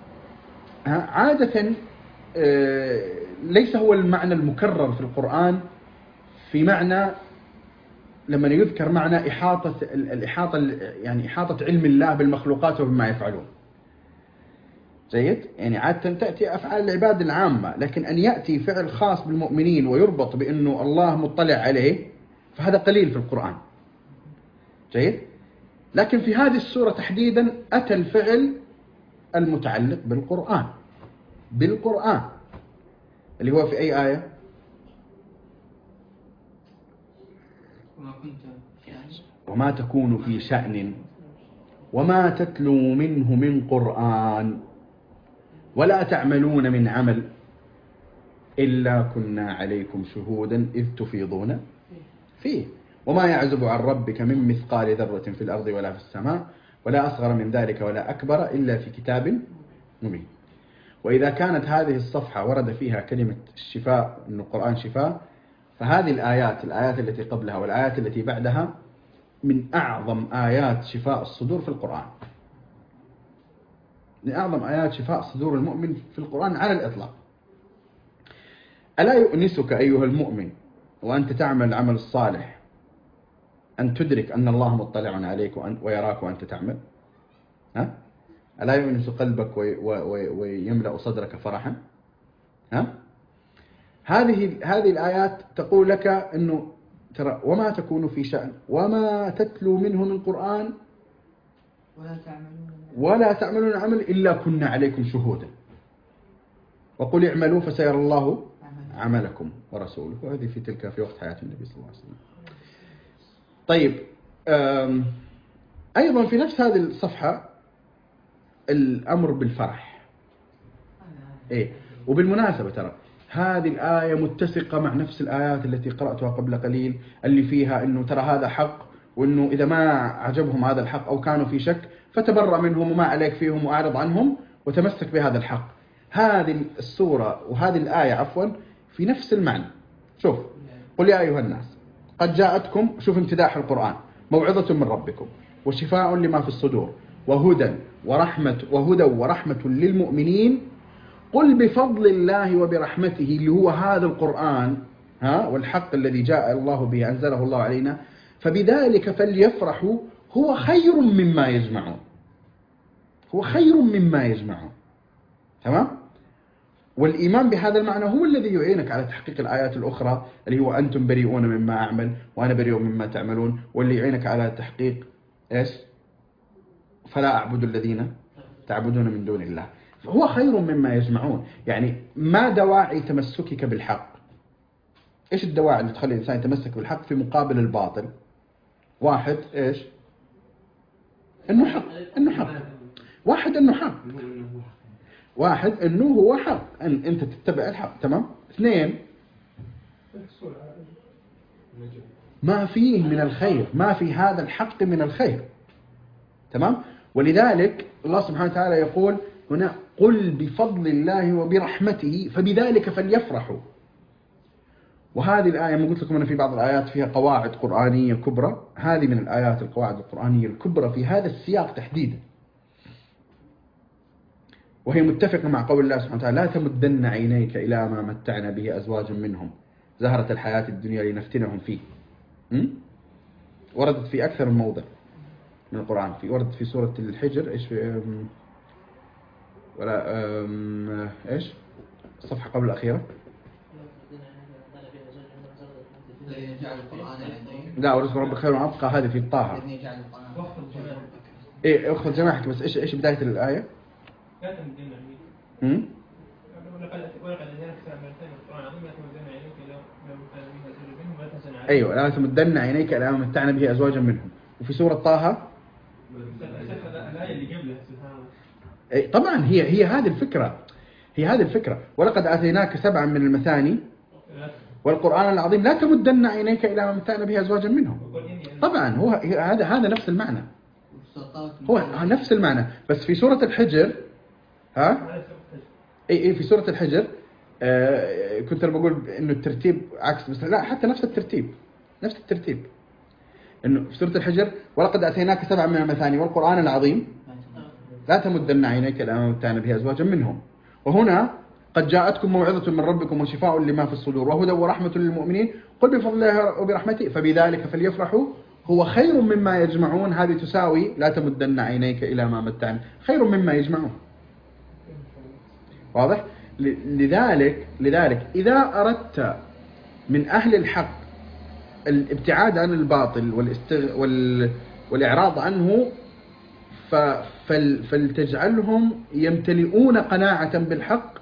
عادة ليس هو المعنى المكرر في القرآن، في معنى لما يذكر معنى إحاطة الإحاطة يعني إحاطة علم الله بالمخلوقات وبما يفعلون. جيد؟ يعني عادة تأتي أفعال العباد العامة، لكن أن يأتي فعل خاص بالمؤمنين ويربط بأنه الله مطلع عليه فهذا قليل في القرآن. جيد؟ لكن في هذه السورة تحديدا أتى الفعل المتعلق بالقرآن بالقرآن اللي هو في أي آية؟ وما تكون في شأن وما تتلو منه من قرآن ولا تعملون من عمل إلا كنا عليكم شهودا إذ تفيضون فيه وما يعزب عن ربك من مثقال ذرة في الأرض ولا في السماء ولا أصغر من ذلك ولا أكبر إلا في كتاب مبين. وإذا كانت هذه الصفحة ورد فيها كلمة الشفاء، أن القرآن شفاء، فهذه الآيات الآيات التي قبلها والآيات التي بعدها من أعظم آيات شفاء الصدور في القرآن، من أعظم آيات شفاء صدور المؤمن في القرآن على الإطلاق. ألا يؤنسك أيها المؤمن وأنت تعمل العمل الصالح أن تدرك أن الله مطلع عليك ويراك وأنت تعمل؟ ها؟ ألا يؤنس قلبك ويملأ صدرك فرحا؟ ها؟ هذه هذه الآيات تقول لك أنه ترى وما تكون في شأن وما تتلو منه من قرآن ولا تعملون ولا تعملون عمل إلا كنا عليكم شهودا وقل اعملوا فسيرى الله عملكم ورسوله. وهذه في تلك في وقت حياة النبي صلى الله عليه وسلم. طيب أيضا في نفس هذه الصفحة الأمر بالفرح. إيه وبالمناسبة ترى هذه الآية متسقة مع نفس الآيات التي قرأتها قبل قليل اللي فيها أنه ترى هذا حق، وأنه إذا ما عجبهم هذا الحق أو كانوا في شك فتبرأ منهم وما عليك فيهم وأعرض عنهم وتمسك بهذا الحق. هذه السورة وهذه الآية عفوا في نفس المعنى. شوف قل يا أيها الناس قد جاءتكم، شوف امتداح القرآن، موعظة من ربكم وشفاء لما في الصدور وهدى ورحمة وهدى ورحمة للمؤمنين قل بفضل الله وبرحمته اللي هو هذا القرآن ها والحق الذي جاء الله به أنزله الله علينا فبذلك فليفرحوا هو خير مما يجمعون. هو خير مما يجمعون. تمام؟ والإيمان بهذا المعنى هو الذي يعينك على تحقيق الآيات الأخرى اللي هو أنتم بريئون مما أعمل وأنا بريء مما تعملون، واللي يعينك على تحقيق إيش؟ فلا أعبد الذين تعبدون من دون الله. هو خير مما يجمعون. يعني ما دواعي تمسكك بالحق؟ إيش الدواعي اللي تخلي الإنسان يتمسك بالحق في مقابل الباطل؟ واحد إيش؟ إنه حق، إنه حق. واحد إنه حق، واحد إنه هو حق، أن أنت تتبع الحق. تمام. اثنين، ما فيه من الخير، ما في هذا الحق من الخير. تمام. ولذلك الله سبحانه وتعالى يقول هنا: قل بفضل الله وبرحمته فبذلك فليفرحوا. وهذه الآية ما قلت لكم أن في بعض الآيات فيها قواعد قرآنية كبرى، هذه من الآيات القواعد القرآنية الكبرى في هذا السياق تحديدا، وهي متفقة مع قول الله سبحانه وتعالى: لا تمدن عينيك إلى ما متعنا به أزواجا منهم زهرة الحياة الدنيا لنفتنهم فيه. م? وردت في أكثر من موضع من القرآن. في وردت في سورة الحجر إيش في ولا أم... إيش الصفحة قبل الأخيرة؟ لا، ورزق ربك خير وأبقى، هذه في طه. إيه أخذ جناحك، بس إيش إيش بداية الآية؟ هم؟ أيوة، لا تمدن عينيك إلى ما متعنا به أزواجا منهم. وفي سورة طه أي طبعا هي هي هذه الفكرة، هي هذه الفكرة: ولقد آتيناك سبعا من المثاني والقرآن العظيم لا تمدن عينيك إلى ما متعنا به أزواجا منهم. طبعا هو هذا هذا نفس المعنى، هو نفس المعنى. بس في سورة الحجر ها اي اي في سورة الحجر آه كنت انا بقول انه الترتيب عكس، بس لا، حتى نفس الترتيب، نفس الترتيب. انه في سورة الحجر ولقد اتيناك سبعا من المثاني والقرآن العظيم لا تمدن عينيك الى ما متعنا به ازواجا منهم. وهنا قد جاءتكم موعظة من ربكم وشفاء لما في الصدور وهدى ورحمة للمؤمنين قل بفضل الله وبرحمته فبذلك فليفرحوا هو خير مما يجمعون. هذه تساوي لا تمدن عينيك إلى ما متعنا، خير مما يجمعون. واضح؟ لذلك لذلك إذا أردت من أهل الحق الابتعاد عن الباطل والاستغ... وال... والإعراض عنه ف... فل... فلتجعلهم يمتلئون قناعة بالحق،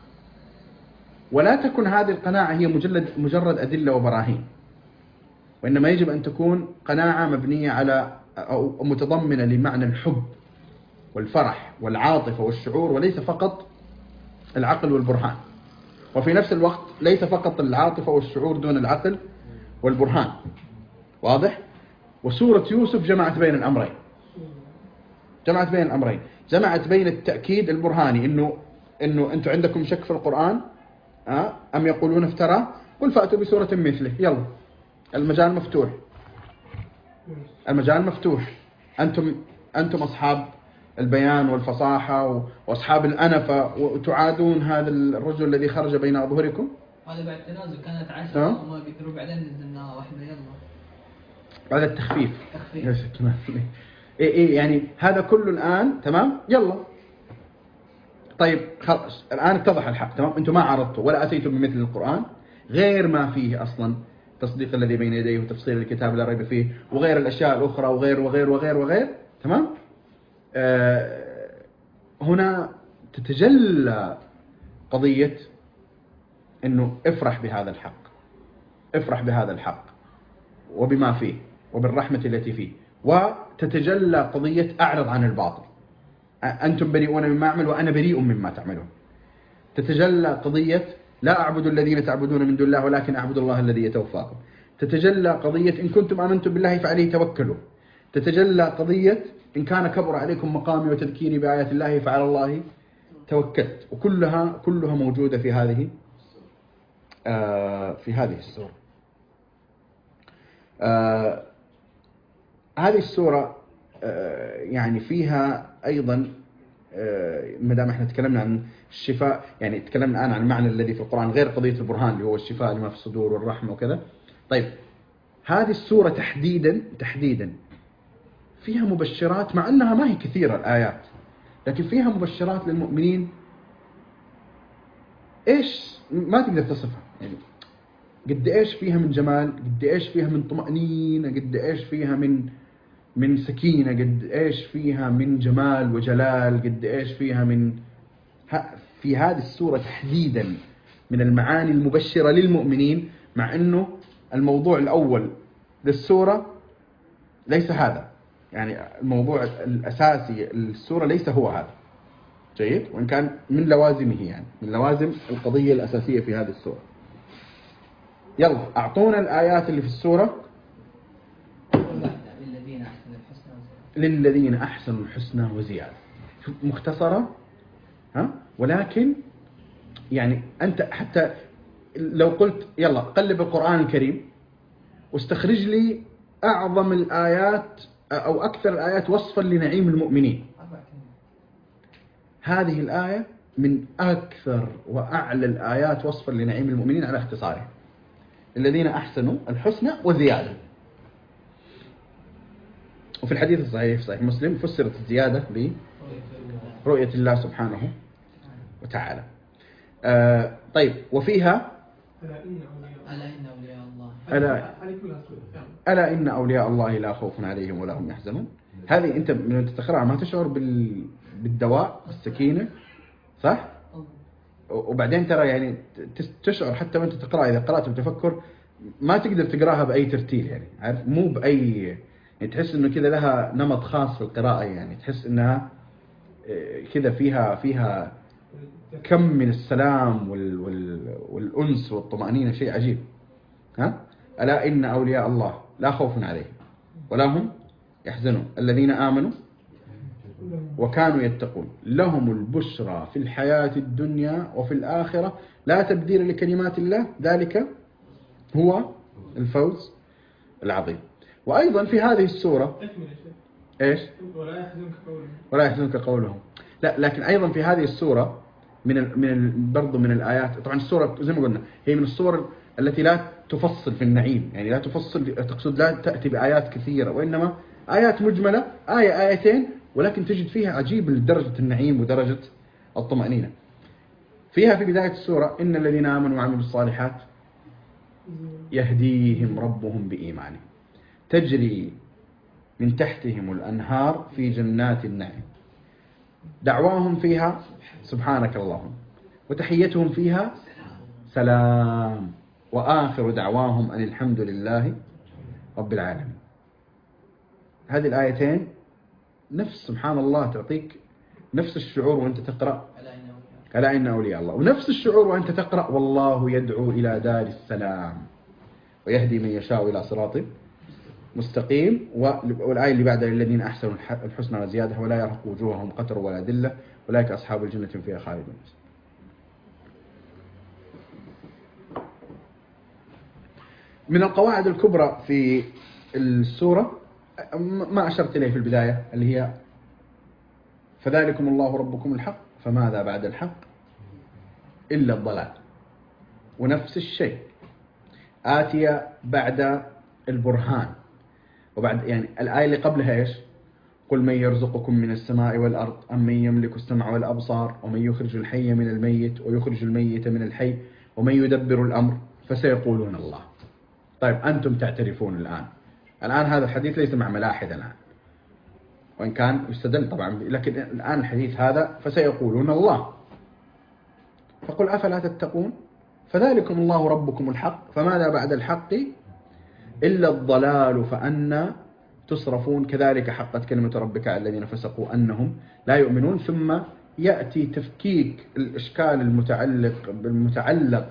ولا تكن هذه القناعة هي مجرد مجرد أدلة وبراهين، وإنما يجب أن تكون قناعة مبنية على أو متضمنة لمعنى الحب والفرح والعاطفة والشعور، وليس فقط العقل والبرهان. وفي نفس الوقت ليس فقط العاطفة والشعور دون العقل والبرهان. واضح؟ وسورة يوسف جمعت بين الأمرين، جمعت بين الأمرين، جمعت بين التأكيد البرهاني إنه إنه أنتم عندكم شك في القرآن أه؟ أم يقولون افترى قل فأتوا بسورة مثله، يلا المجال مفتوح، المجال مفتوح. أنتم أنتم أصحاب البيان والفصاحة وأصحاب الأنفة وتعادون هذا الرجل الذي خرج بين أظهركم. هذا بعد تنازل كانت عشرة أه؟ وما قدروا بعدين نزلناها واحدة، يلا هذا التخفيف. تخفيف. إيه إيه يعني هذا كله الآن تمام، يلا طيب خلاص الآن اتضح الحق. تمام، أنتم ما عرضتوا ولا أتيتم بمثل القرآن غير ما فيه أصلا تصديق الذي بين يديه وتفصيل الكتاب لا ريب فيه وغير الأشياء الأخرى وغير وغير وغير وغير. تمام. آه هنا تتجلى قضية أنه افرح بهذا الحق، افرح بهذا الحق وبما فيه وبالرحمة التي فيه، وتتجلى قضية أعرض عن الباطل، أنتم بريئون مما أعمل وأنا بريء مما تعملون. تتجلى قضية لا أعبد الذين تعبدون من دون الله ولكن أعبد الله الذي يتوفاكم. تتجلى قضية إن كنتم آمنتم بالله فعليه توكلوا. تتجلى قضية إن كان كبر عليكم مقامي وتذكيري بآيات الله فعلى الله توكلت. وكلها كلها موجودة في هذه آه في هذه السورة. آه هذه السورة آه يعني فيها أيضا آه ما دام احنا تكلمنا عن الشفاء، يعني تكلمنا الآن عن المعنى الذي في القرآن غير قضية البرهان اللي هو الشفاء لما في الصدور والرحمة وكذا. طيب هذه السورة تحديدا تحديدا فيها مبشرات، مع أنها ما هي كثيرة الآيات، لكن فيها مبشرات للمؤمنين إيش ما تقدر تصفها. يعني قد إيش فيها من جمال، قد إيش فيها من طمأنينة، قد إيش فيها من من سكينة، قد إيش فيها من جمال وجلال، قد إيش فيها من في هذه السورة تحديدا من المعاني المبشرة للمؤمنين، مع أنه الموضوع الأول للسورة ليس هذا، يعني الموضوع الأساسي للسورة ليس هو هذا. جيد، وإن كان من لوازمه، يعني من لوازم القضية الأساسية في هذه السورة. يلا أعطونا الآيات اللي في السورة. للذين أحسنوا الحسنى وزيادة. للذين أحسنوا الحسنى وزيادة. مختصرة ها، ولكن يعني أنت حتى لو قلت يلا قلب القرآن الكريم واستخرج لي أعظم الآيات أو أكثر الآيات وصفا لنعيم المؤمنين، هذه الآية من أكثر وأعلى الآيات وصفا لنعيم المؤمنين على اختصارها. الذين أحسنوا الحسنى وزيادة. وفي الحديث الصحيح في صحيح مسلم فسرت الزيادة برؤية الله سبحانه وتعالى. آه طيب، وفيها ألا إن أولياء ألا إن أولياء الله ألا هذه كلها سورة فعلا. ألا إن أولياء الله لا خوف عليهم ولا هم يحزنون. هذه أنت من تقرأها ما تشعر بال... بالدواء، السكينة، صح؟ وبعدين ترى يعني تشعر حتى وأنت تقرأ، إذا قرأت بتفكر ما تقدر تقرأها بأي ترتيل، يعني عارف، مو بأي، يعني تحس إنه كذا لها نمط خاص في القراءة، يعني تحس إنها كذا فيها فيها كم من السلام وال وال والأنس والطمأنينة، شيء عجيب. ها؟ ألا إن أولياء الله لا خوف عليهم ولا هم يحزنون الذين آمنوا وكانوا يتقون لهم البشرى في الحياة الدنيا وفي الآخرة لا تبديل لكلمات الله ذلك هو الفوز العظيم. وأيضا في هذه السورة إيش؟ ولا يحزنك قولهم ولا يحزنك قولهم. لا، لكن أيضا في هذه السورة من ال من ال برضو من الآيات. طبعا السورة زي ما قلنا هي من السور التي لا تفصل في النعيم، يعني لا تفصل، تقصد لا تأتي بآيات كثيرة، وإنما آيات مجملة، آية آيتين، ولكن تجد فيها عجيب لدرجة النعيم ودرجة الطمأنينة. فيها في بداية السورة إن الذين آمنوا وعملوا الصالحات يهديهم ربهم بإيمانهم تجري من تحتهم الأنهار في جنات النعيم دعواهم فيها سبحانك اللهم وتحيتهم فيها سلام وآخر دعواهم أن الحمد لله رب العالمين. هذه الآيتين نفس سبحان الله تعطيك نفس الشعور وأنت تقرأ ألا إن أولياء الله، ونفس الشعور وأنت تقرأ والله يدعو إلى دار السلام ويهدي من يشاء إلى صراط مستقيم. والآية اللي بعدها الذين أحسنوا الحسنى وزيادة ولا يرهق وجوههم قتر ولا ذلة أولئك أصحاب الجنة فيها خالدون. من القواعد الكبرى في السورة ما أشرت إليه في البداية اللي هي فذلكم الله ربكم الحق فماذا بعد الحق إلا الضلال. ونفس الشيء آتية بعد البرهان، وبعد يعني الآية اللي قبلها إيش؟ قل من يرزقكم من السماء والأرض أم من يملك السمع والأبصار ومن يخرج الحي من الميت ويخرج الميت من الحي ومن يدبر الأمر فسيقولون الله. طيب أنتم تعترفون الآن الآن هذا الحديث ليس مع ملاحدة الآن، وإن كان يستدل طبعا، لكن الآن الحديث هذا فسيقولون الله. فقل أفلا تتقون فذلكم الله ربكم الحق فماذا بعد الحق إلا الضلال فأنا تصرفون كذلك حقت كلمة ربك على الذين فسقوا أنهم لا يؤمنون. ثم يأتي تفكيك الإشكال المتعلق بالمتعلق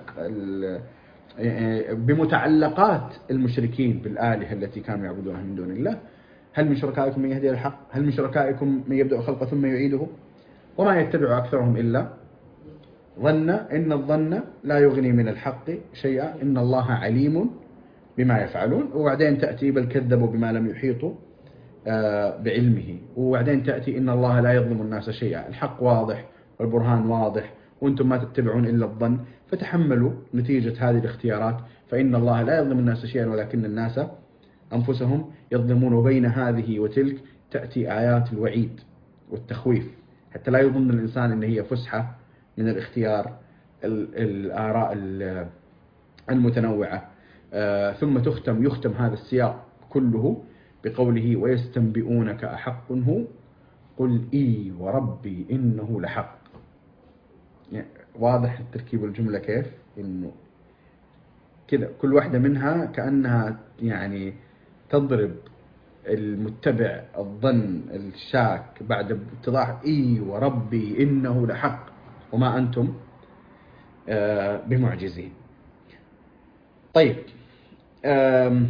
بمتعلقات المشركين بالآلهة التي كانوا يعبدونها من دون الله. هل من شركائكم من يهدي الحق؟ هل من شركائكم من يبدأ خلقه ثم يعيده؟ وما يتبع أكثرهم إلا ظن إن الظن لا يغني من الحق شيئا إن الله عليم بما يفعلون. وبعدين تأتي بل كذبوا بما لم يحيطوا بعلمه. وبعدين تأتي إن الله لا يظلم الناس شيئا. الحق واضح والبرهان واضح وأنتم ما تتبعون إلا الظن فتحملوا نتيجة هذه الاختيارات فإن الله لا يظلم الناس شيئا ولكن الناس أنفسهم يظلمون. وبين هذه وتلك تأتي آيات الوعيد والتخويف حتى لا يظن الإنسان أن هي فسحة من الاختيار الآراء المتنوعة. آه ثم تختم يختم هذا السياق كله بقوله ويستنبئونك أحق هو قل إي وربي إنه لحق. يعني واضح تركيب الجملة كيف؟ إنه كذا كل واحدة منها كأنها يعني تضرب المتبع الظن الشاك بعد اتضاح إي وربي إنه لحق وما أنتم آه بمعجزين. طيب آم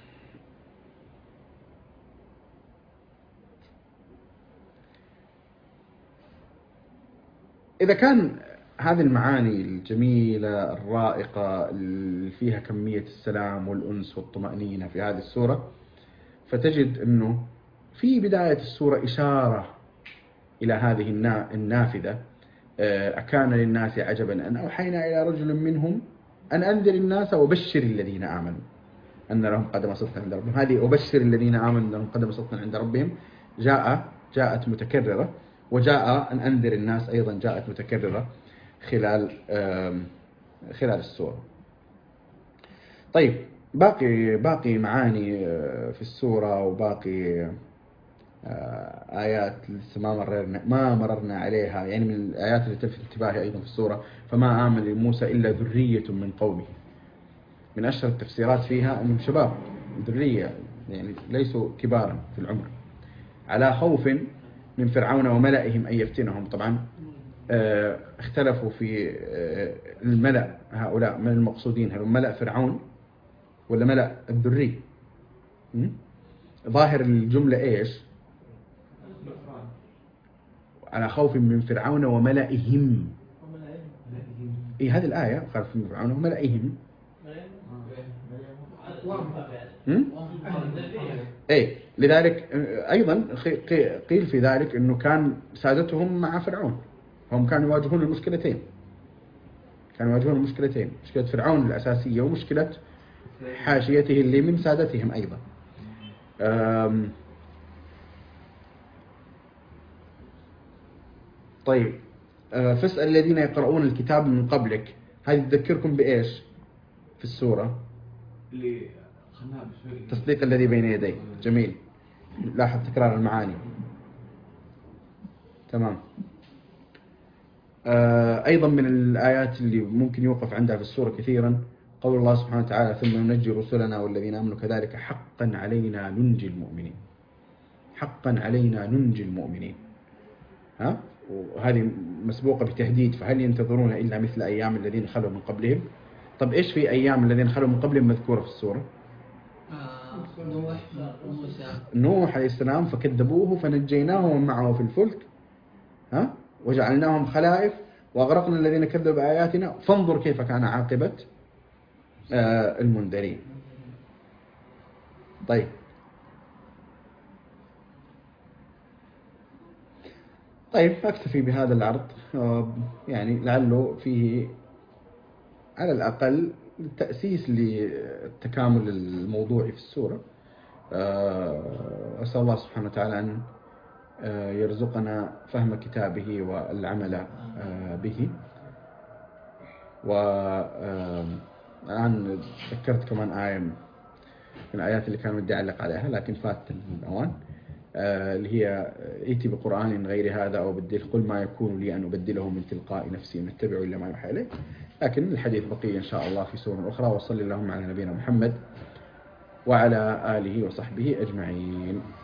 إذا كان هذه المعاني الجميلة الرائقة اللي فيها كمية السلام والأنس والطمأنينة في هذه السورة، فتجد أنه في بداية السورة إشارة إلى هذه النافذة. أكان للناس عجبا أن أوحينا إلى رجل منهم أن أنذر الناس وبشر الذين آمنوا أن لهم قدم صدق عند ربهم. هذه وبشر الذين آمنوا أن لهم قدم صدق عند ربهم جاء جاءت متكررة، وجاء أن أنذر الناس أيضا جاءت متكررة خلال خلال السورة. طيب باقي باقي معاني في السورة وباقي آيات لسه ما مررنا ما مررنا عليها، يعني من الآيات اللي تلفت انتباهي أيضا في السورة فما آمن لموسى إلا ذرية من قومه. من أشهر التفسيرات فيها أنهم شباب ذرية، يعني ليسوا كبارا في العمر، على خوف من فرعون وملئهم أن يفتنهم. طبعا اختلفوا في الملأ هؤلاء من المقصودين، هل ملأ فرعون ولا ملأ الذري؟ ظاهر الجملة إيش؟ على خوف من فرعون وملئهم. إيه هذه الآية خوف من فرعون وملئهم. إيه لذلك أيضا قيل في ذلك أنه كان سادتهم مع فرعون، هم كانوا يواجهون المشكلتين، كانوا يواجهون المشكلتين، مشكلة فرعون الأساسية ومشكلة حاشيته اللي من سادتهم أيضا. طيب فاسأل الذين يقرؤون الكتاب من قبلك، هذه تذكركم بإيش في السورة؟ اللي تصديق الذي بين يديه. جميل، لاحظ تكرار المعاني. تمام. أيضا من الآيات اللي ممكن يوقف عندها في السورة كثيرا قول الله سبحانه وتعالى ثم ننجي رسلنا والذين آمنوا كذلك حقا علينا ننجي المؤمنين. حقا علينا ننجي المؤمنين، ها؟ وهذه مسبوقة بتهديد، فهل ينتظرون إلا مثل أيام الذين خلوا من قبلهم؟ طب إيش في أيام الذين خلوا من قبلهم مذكورة في السورة؟ آه نوح موسى نوح عليه السلام فكذبوه فنجيناه ومن معه في الفلك، ها؟ وجعلناهم خلائف وأغرقنا الذين كذبوا بآياتنا فانظر كيف كان عاقبة آه المنذرين. طيب طيب أكتفي بهذا العرض، يعني لعله فيه على الأقل تأسيس للتكامل الموضوعي في السورة. أسأل الله سبحانه وتعالى أن يرزقنا فهم كتابه والعمل به. والآن ذكرت كمان آية من الآيات اللي كان بدي أعلق عليها لكن فات الأوان، اللي هي ائتي بقرآن غير هذا أو بدله قل ما يكون لي أن أبدله من تلقاء نفسي نتبع إلا ما يوحى إليه. لكن الحديث بقي إن شاء الله في سورة أخرى. وصلى اللهم على نبينا محمد وعلى آله وصحبه أجمعين.